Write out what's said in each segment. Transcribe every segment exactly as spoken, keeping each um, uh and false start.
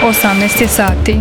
osamnaest je sati.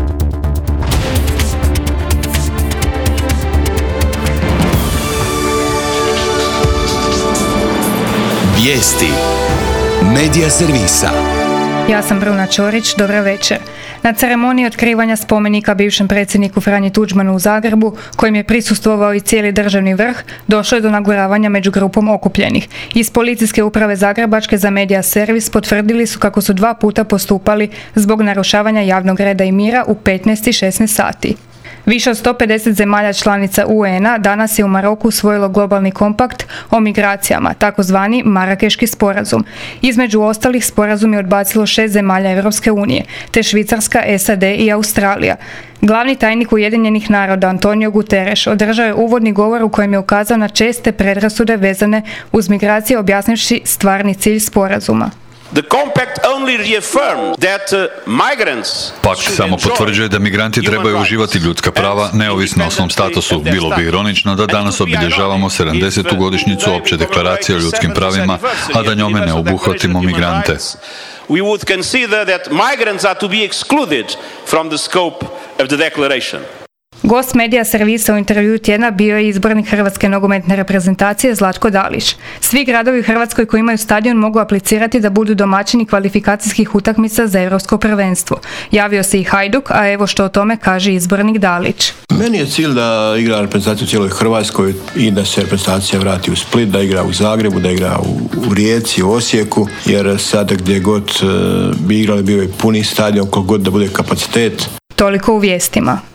Vijesti Medija servisa. Ja sam Bruna Ćorić, dobra večer. Na ceremoniji otkrivanja spomenika bivšem predsjedniku Franji Tuđmanu u Zagrebu, kojim je prisustvovao i cijeli državni vrh, došlo je do naguravanja među grupom okupljenih. Iz Policijske uprave Zagrebačke za Medija servis potvrdili su kako su dva puta postupali zbog narušavanja javnog reda i mira u petnaest i šesnaest sati. Više od sto pedeset zemalja članica U En-a danas je u Maroku usvojilo globalni kompakt o migracijama, takozvani Marakeški sporazum. Između ostalih, sporazum je odbacilo šest zemalja Europske unije, te Švicarska, S A D i Australija. Glavni tajnik Ujedinjenih naroda Antonio Guterres održao je uvodni govor u kojem je ukazao na česte predrasude vezane uz migracije, objasnivši stvarni cilj sporazuma. The compact only reaffirmed that uh, migrants Pakt samo potvrđuje da migranti trebaju uživati ljudska prava neovisno o svom statusu. Bilo bi ironično da danas obilježavamo sedamdesetu godišnjicu opće deklaracije o ljudskim pravima, a da njome ne obuhvatimo migrante. We would consider that migrants are to be excluded from the scope of the declaration. Gost Medija servisa u intervjuu tjedna bio je izbornik hrvatske nogometne reprezentacije Zlatko Dalić. Svi gradovi u Hrvatskoj koji imaju stadion mogu aplicirati da budu domaćini kvalifikacijskih utakmica za europsko prvenstvo. Javio se i Hajduk, a evo što o tome kaže izbornik Dalić. Meni je cilj da igra reprezentaciju u cijeloj Hrvatskoj i da se reprezentacija vrati u Split, da igra u Zagrebu, da igra u, u Rijeci, u Osijeku, jer sada gdje god uh, bi igrali bio je puni stadion, koliko god da bude kapacitet. Toliko u vijestima.